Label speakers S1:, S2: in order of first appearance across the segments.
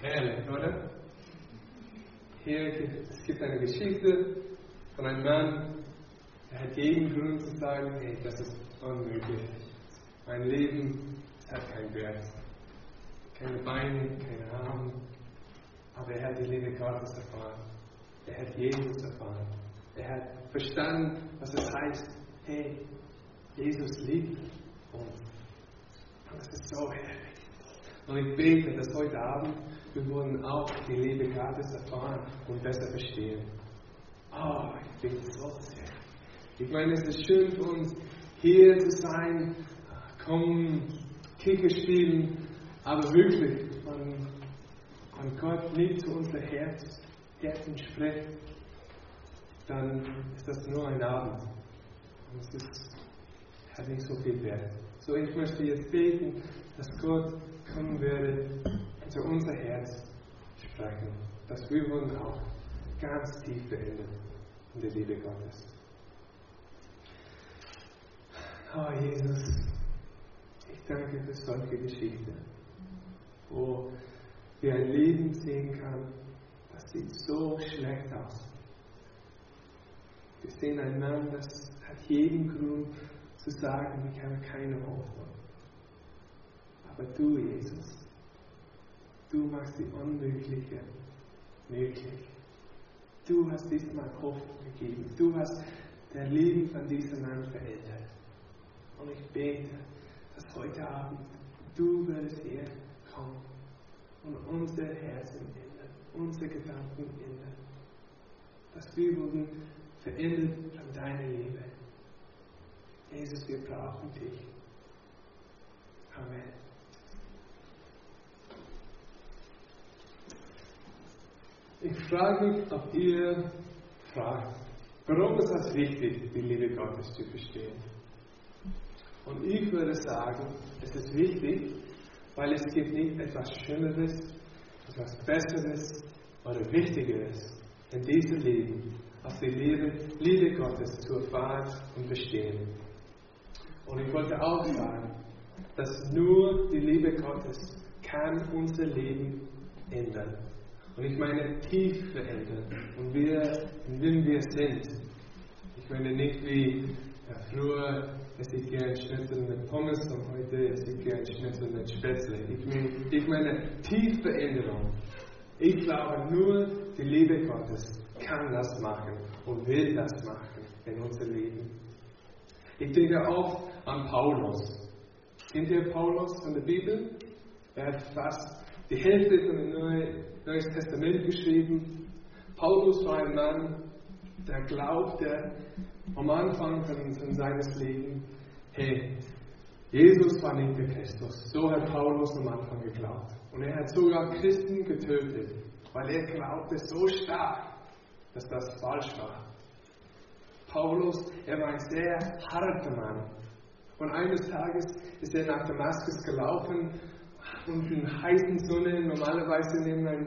S1: Herrlich, oder? Es gibt eine Geschichte von einem Mann, der hat jeden Grund zu sagen, hey, das ist unmöglich. Mein Leben hat keinen Wert. Keine Beine, keine Arme. Aber er hat die Liebe Gottes erfahren. Er hat Jesus erfahren. Er hat verstanden, was es heißt, hey, Jesus liebt uns. Und das ist so herrlich. Und ich bete, dass heute Abend wir wollen auch die Liebe Gottes erfahren und besser verstehen. Oh, ich bete so sehr. Ich meine, es ist schön für uns, hier zu sein, kommen, Kicker spielen, aber wirklich, wenn Gott nicht zu unserem Herzen spricht, dann ist das nur ein Abend. Und es hat nicht so viel Wert. So, ich möchte jetzt beten, dass Gott kommen werde zu unser Herz sprechen, dass wir uns auch ganz tief verändern in der Liebe Gottes. Oh Jesus, ich danke für solche Geschichten, wo wir ein Leben sehen kann, das sieht so schlecht aus. Wir sehen einen Mann, das hat jeden Grund zu sagen, ich habe keine Hoffnung. Aber du, Jesus, du machst die Unmögliche möglich. Du hast diesmal Hoffnung gegeben. Du hast das Leben von diesem Mann verändert. Und ich bete, dass heute Abend du würdest hier kommen und unser Herzen ändern, unsere Gedanken ändern. Dass wir wurden verändert von deiner Liebe. Jesus, wir brauchen dich. Amen. Ich frage mich, ob ihr fragt, warum ist das wichtig, die Liebe Gottes zu verstehen? Und ich würde sagen, es ist wichtig, weil es gibt nicht etwas Schöneres, etwas Besseres oder Wichtigeres in diesem Leben, als die Liebe Gottes zu erfahren und verstehen. Und ich wollte auch sagen, dass nur die Liebe Gottes kann unser Leben ändern. Und ich meine tief verändern. Und wenn wir sind. Ich meine nicht wie früher, esse ich gerne Schnitzel mit Pommes und heute esse ich gerne Schnitzel mit Spätzle. Ich meine tief Veränderung. Ich glaube, nur die Liebe Gottes kann das machen und will das machen in unser Leben. Ich denke oft an Paulus. Kennt ihr Paulus von der Bibel? Er hat fast die Hälfte von dem Neues Testament geschrieben. Paulus war ein Mann, der glaubte am Anfang von seines Lebens, hey, Jesus war nicht der Christus. So hat Paulus am Anfang geglaubt. Und er hat sogar Christen getötet, weil er glaubte so stark, dass das falsch war. Paulus, er war ein sehr harter Mann. Und eines Tages ist er nach Damaskus gelaufen und in heißen Sonne, normalerweise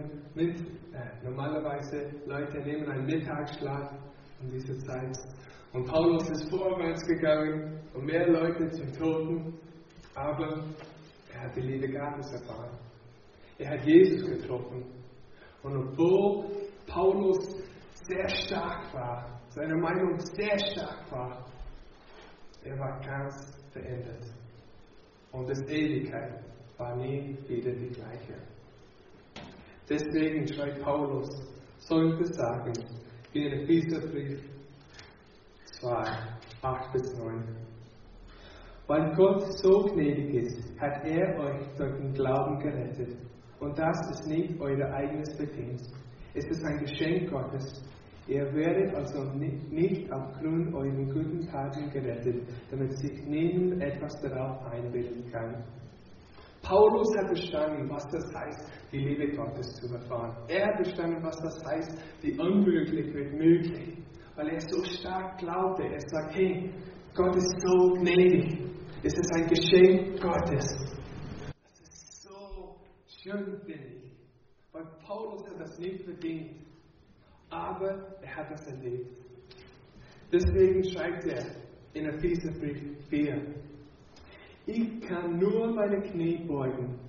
S1: Leute nehmen einen Mittagsschlaf in dieser Zeit. Und Paulus ist vorwärts gegangen und mehr Leute zum Toten, aber er hat die Liebe Gottes erfahren. Er hat Jesus getroffen. Und obwohl Paulus sehr stark war, seine Meinung sehr stark war, er war ganz verändert. Und das Ewigkeit war nie wieder die gleiche. Deswegen schreibt Paulus solche Sagen wie in Epheserbrief 2, 8-9. Weil Gott so gnädig ist, hat er euch durch den Glauben gerettet. Und das ist nicht euer eigenes Verdienst. Es ist ein Geschenk Gottes. Ihr werdet also nicht aufgrund euren guten Taten gerettet, damit sich niemand etwas darauf einbilden kann. Paulus hat verstanden, was das heißt, die Liebe Gottes zu erfahren. Er hat verstanden, was das heißt, die Unmögliche wird möglich. Weil er so stark glaubte. Er sagt, hey, Gott ist so gnädig. Es ist ein Geschenk Gottes. Das ist so schön, finde ich. Weil Paulus hat das nicht verdient. Aber er hat das erlebt. Deswegen schreibt er in Epheserbrief 4. Ich kann nur meine Knie beugen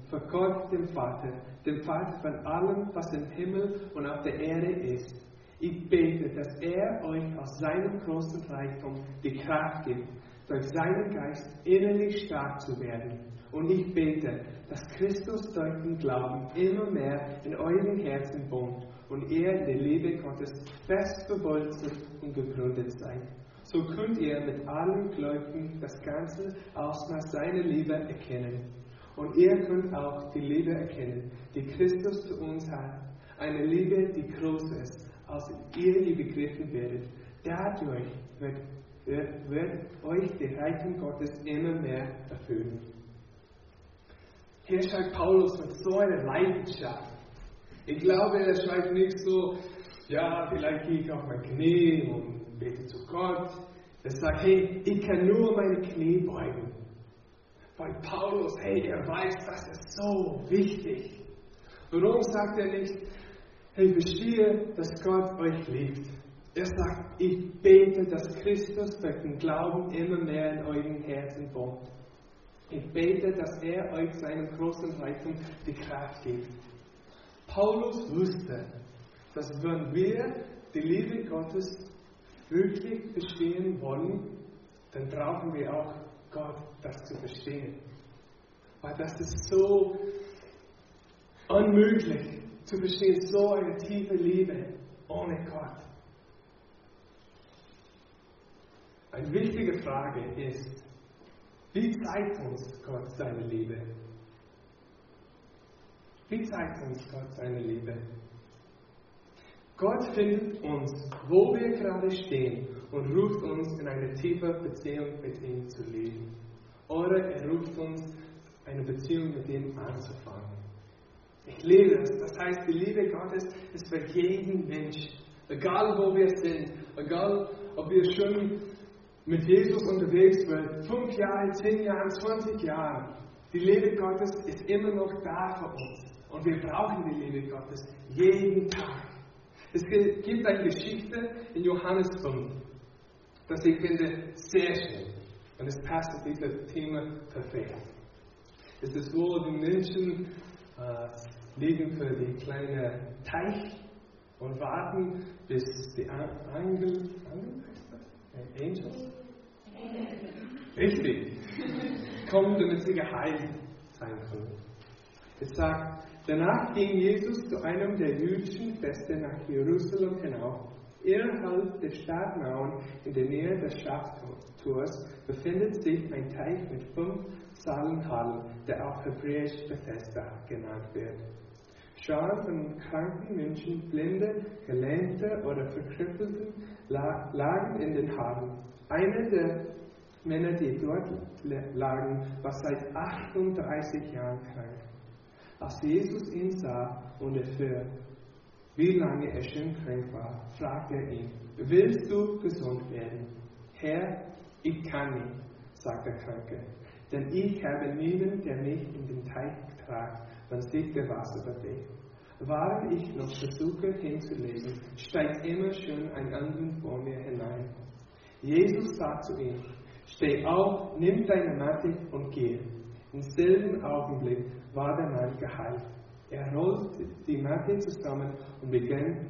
S1: vor Gott, dem Vater von allem, was im Himmel und auf der Erde ist. Ich bete, dass er euch aus seinem großen Reichtum die Kraft gibt, durch seinen Geist innerlich stark zu werden. Und ich bete, dass Christus durch den Glauben immer mehr in euren Herzen wohnt und ihr in der Liebe Gottes fest verwurzelt und gegründet seid. So könnt ihr mit allen Gläubigen das ganze Ausmaß seiner Liebe erkennen. Und ihr könnt auch die Liebe erkennen, die Christus zu uns hat. Eine Liebe, die groß ist, als ihr die begriffen werdet. Dadurch wird euch der Reichtum Gottes immer mehr erfüllen. Hier schreibt Paulus mit so einer Leidenschaft. Ich glaube, er schreibt nicht so, ja, vielleicht gehe ich auf mein Knie und bete zu Gott. Er sagt, hey, ich kann nur meine Knie beugen. Weil Paulus, hey, er weiß, das ist so wichtig. Warum sagt er nicht, hey, verstehe, dass Gott euch liebt? Er sagt, ich bete, dass Christus durch den Glauben immer mehr in euren Herzen wohnt. Ich bete, dass er euch seinen großen Reichtum die Kraft gibt. Paulus wusste, dass wenn wir die Liebe Gottes wirklich verstehen wollen, dann brauchen wir auch Gott, das zu verstehen. Weil das ist so unmöglich zu verstehen, so eine tiefe Liebe ohne Gott. Eine wichtige Frage ist, wie zeigt uns Gott seine Liebe? Wie zeigt uns Gott seine Liebe? Gott findet uns, wo wir gerade stehen, und ruft uns in eine tiefe Beziehung mit ihm zu leben. Oder er ruft uns, eine Beziehung mit ihm anzufangen. Ich liebe es. Das heißt, die Liebe Gottes ist für jeden Mensch. Egal wo wir sind, egal ob wir schon mit Jesus unterwegs sind, 5 Jahre, 10 Jahre, 20 Jahre. Die Liebe Gottes ist immer noch da für uns. Und wir brauchen die Liebe Gottes jeden Tag. Es gibt eine Geschichte in Johannes 5, das ich finde sehr schön. Und es passt zu diesem Thema perfekt. Es ist, wo die Menschen liegen für die kleine Teich und warten, bis die Angels richtig kommen, damit sie geheilt sein können. Es sagt, danach ging Jesus zu einem der jüdischen Feste nach Jerusalem hinauf. Innerhalb der Stadtmauern in der Nähe des Stadttors befindet sich ein Teich mit 5 Salenhallen, der auf Hebräisch Bethesda genannt wird. Scharen von kranken Menschen, Blinde, Gelähmte oder Verkrüppelten lagen in den Hallen. Einer der Männer, die dort lagen, war seit 38 Jahren krank. Als Jesus ihn sah und erfuhr, wie lange er schon krank war, fragte er ihn, willst du gesund werden? Herr, ich kann nicht, sagte der Kranke, denn ich habe niemanden, der mich in den Teich tragt, wenn sich der Wasser bewegt. Während ich noch versuche hinzulegen, steigt immer schon ein anderer vor mir hinein. Jesus sagt zu ihm, steh auf, nimm deine Matte und geh. Im selben Augenblick war der Mann geheilt. Er rollte die Matte zusammen und begann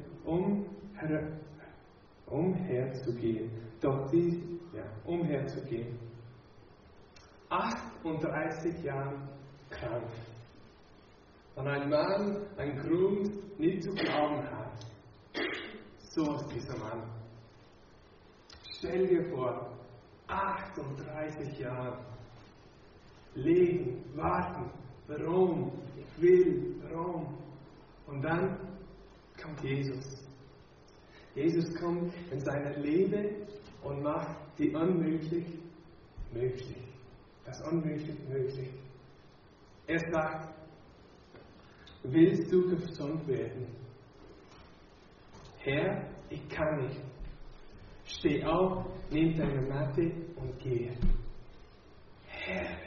S1: umherzugehen. Umherzugehen. 38 Jahre krank. Und ein Mann, ein Grund, nicht zu glauben hat. So ist dieser Mann. Stell dir vor, 38 Jahre. Leben, warten, warum, ich will, warum. Und dann kommt Jesus. Jesus kommt in seiner Liebe und macht die Unmöglich möglich. Das Unmöglich möglich. Er sagt, willst du gesund werden? Herr, ich kann nicht. Steh auf, nimm deine Matte und gehe. Herrlich.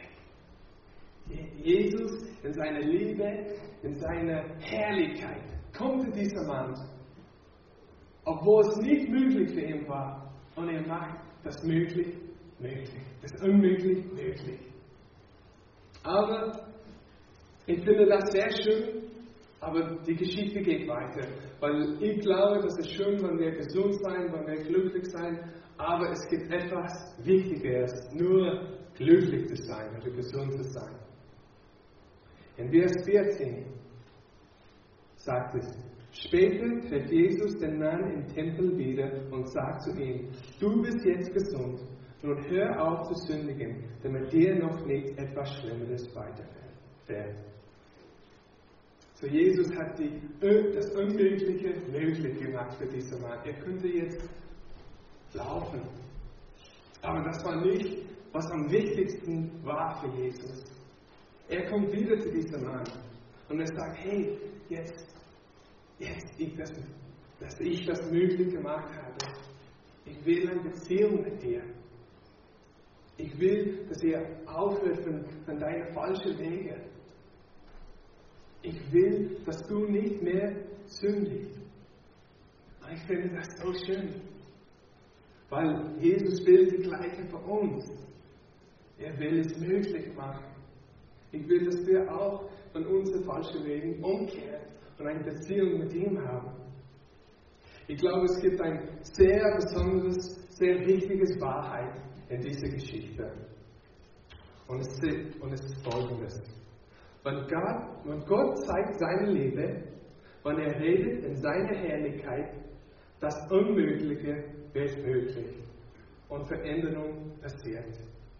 S1: Jesus in seiner Liebe, in seiner Herrlichkeit kommt zu diesem Mann, obwohl es nicht möglich für ihn war, und er macht das möglich möglich, das unmöglich möglich. Aber Ich finde das sehr schön, aber die Geschichte geht weiter. Weil ich glaube, das ist schön, wenn wir gesund sein, wenn wir glücklich sein, aber es gibt etwas Wichtigeres, nur glücklich zu sein oder gesund zu sein. In Vers 14 sagt es, später trifft Jesus den Mann im Tempel wieder und sagt zu ihm, du bist jetzt gesund, nun hör auf zu sündigen, damit dir noch nicht etwas Schlimmeres weiterfährt. So Jesus hat das Unmögliche möglich gemacht für diesen Mann. Er könnte jetzt laufen. Aber das war nicht, was am wichtigsten war für Jesus. Er kommt wieder zu diesem Mann und er sagt, hey, jetzt dass ich das möglich gemacht habe. Ich will eine Beziehung mit dir. Ich will, dass ihr aufhört von deinen falschen Wegen. Ich will, dass du nicht mehr sündigst. Und ich finde das so schön. Weil Jesus will das Gleiche für uns. Er will es möglich machen. Ich will, dass wir auch von unseren falschen Wegen umkehren und eine Beziehung mit ihm haben. Ich glaube, es gibt ein sehr besonderes, sehr wichtiges Wahrheit in dieser Geschichte. Und es ist folgendes. Wenn Gott zeigt seine Liebe, wenn er redet in seiner Herrlichkeit, das Unmögliche wird möglich und Veränderung passiert.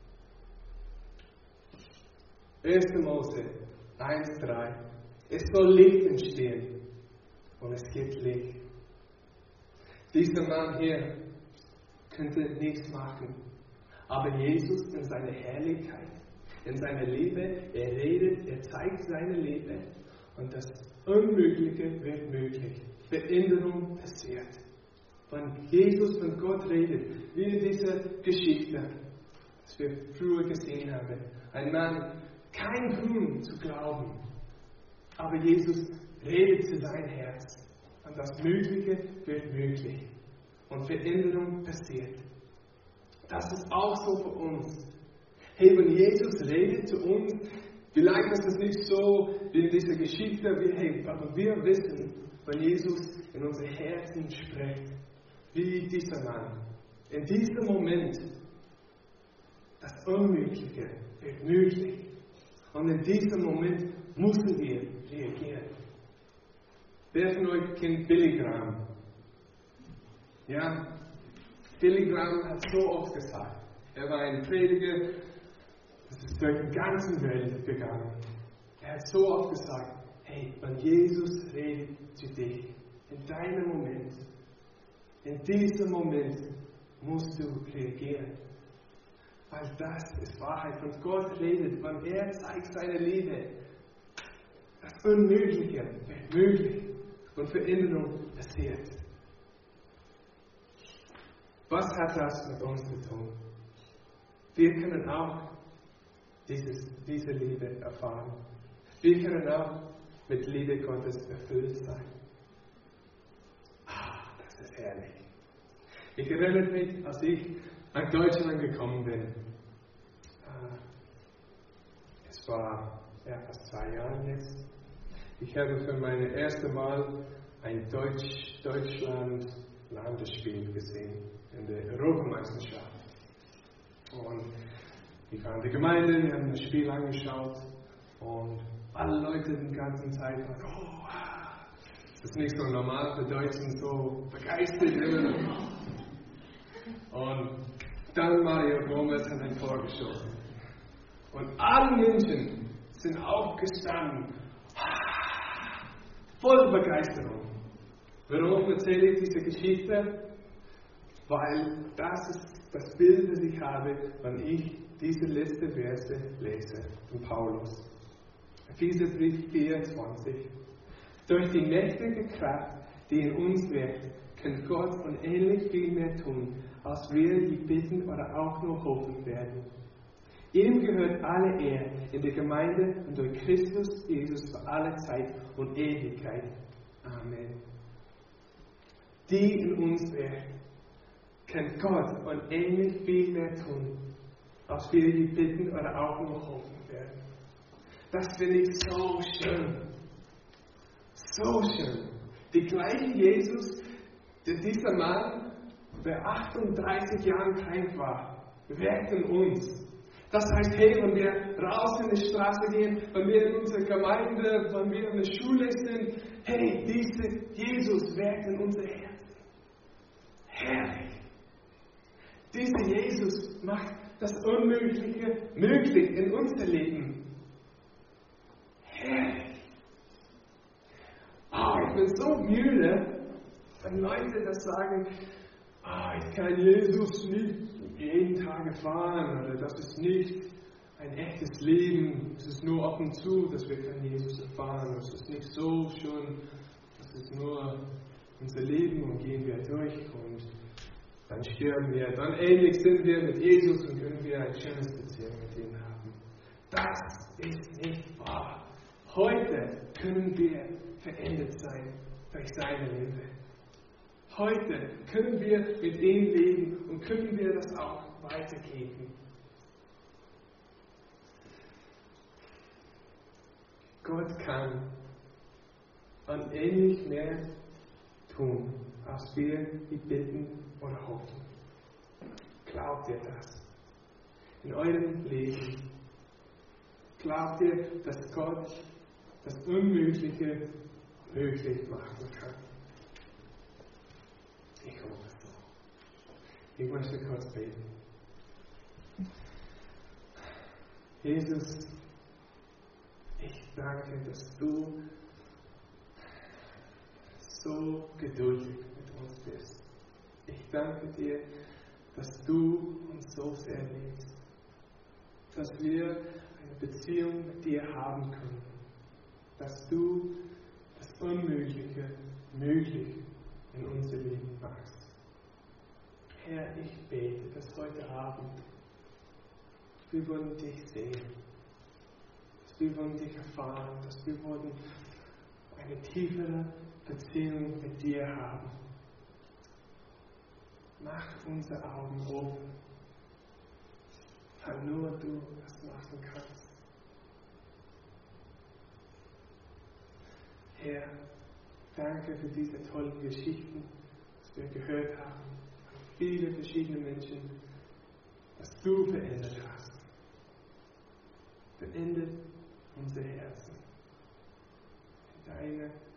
S1: 1. Mose 1,3 Es soll Licht entstehen und es gibt Licht. Dieser Mann hier könnte nichts machen, aber Jesus in seiner Herrlichkeit, in seiner Liebe, er redet, er zeigt seine Liebe und das Unmögliche wird möglich. Veränderung passiert. Wenn Jesus von Gott redet, wie in dieser Geschichte, das wir früher gesehen haben, ein Mann, kein Grund zu glauben, aber Jesus redet zu sein Herz und das Mögliche wird möglich und Veränderung passiert. Das ist auch so für uns. Hey, wenn Jesus redet zu uns, vielleicht ist es nicht so wie in dieser Geschichte, aber wir wissen, wenn Jesus in unser Herzen spricht, wie dieser Mann. In diesem Moment, das Unmögliche wird möglich. Und in diesem Moment müssen wir reagieren. Wer von euch kennt Billy Graham? Ja, Billy Graham hat so oft gesagt, er war ein Prediger, das ist durch die ganze Welt gegangen. Er hat so oft gesagt, hey, wenn Jesus redet zu dir, in deinem Moment, in diesem Moment musst du reagieren. Weil das ist Wahrheit. Wenn Gott redet, wenn er zeigt seine Liebe, das Unmögliche wird möglich und Veränderung passiert. Was hat das mit uns zu tun? Wir können auch diese Liebe erfahren. Wir können auch mit Liebe Gottes erfüllt sein. Das ist herrlich. Ich erinnere mich, als ich nach Deutschland gekommen bin. Es war fast 2 Jahre jetzt. Ich habe für mein erstes Mal ein Deutschland-Landesspiel gesehen in der Europameisterschaft. Und ich war in der Gemeinde, wir haben das Spiel angeschaut und alle Leute die ganze Zeit waren, das ist nicht so normal für Deutschen, so begeistert immer. Und dann Mario Gomez hat ein Tor geschossen. Und alle Menschen sind aufgestanden, voll Begeisterung. Warum erzähle ich diese Geschichte? Weil das ist das Bild, das ich habe, wenn ich diese letzte Verse lese von Paulus. Epheserbrief 24. Durch die mächtige Kraft, die in uns wirkt, kann Gott unendlich viel mehr tun, als wir die bitten oder auch nur hoffen werden. Ihm gehört alle Ehre in der Gemeinde und durch Christus Jesus für alle Zeit und Ewigkeit. Amen. Die in uns wirkt, kann Gott unendlich viel mehr tun, als wir die bitten oder auch nur hoffen werden. Das finde ich so schön. So schön. Die gleiche Jesus, der dieser Mann bei 38 Jahren krank war, wirkt in uns. Das heißt, hey, wenn wir raus in die Straße gehen, wenn wir in unserer Gemeinde, wenn wir in der Schule sind, hey, dieser Jesus wirkt in unser Herzen. Herrlich. Dieser Jesus macht das Unmögliche möglich in unser Leben. Herrlich. Oh, ich bin so müde, wenn Leute das sagen, ich kann Jesus nicht jeden Tag erfahren, oder das ist nicht ein echtes Leben, es ist nur ab und zu, dass wir von Jesus erfahren, es ist nicht so schön, das ist nur unser Leben und gehen wir durch und dann sterben wir, dann ähnlich sind wir mit Jesus und können wir eine schöne Beziehung mit ihm haben. Das ist nicht wahr. Heute können wir verändert sein durch seine Liebe. Heute können wir mit ihm leben und können wir das auch weitergeben. Gott kann unendlich mehr tun, als wir bitten oder hoffen. Glaubt ihr das? In eurem Leben. Glaubt ihr, dass Gott das Unmögliche möglich machen kann? Ich hoffe es so. Ich möchte kurz beten. Jesus, ich danke, dass du so geduldig mit uns bist. Ich danke dir, dass du uns so sehr liebst, dass wir eine Beziehung mit dir haben können, dass du das Unmögliche möglich in unser Leben machst. Herr, ich bete, dass heute Abend wir wollen dich sehen, dass wir wollen dich erfahren, dass wir wollen eine tiefere Beziehung mit dir haben. Mach unsere Augen offen, weil nur du das machen kannst. Herr, danke für diese tollen Geschichten, die wir gehört haben, von vielen verschiedenen Menschen, dass du verändert hast. Verändert unser Herzen in deine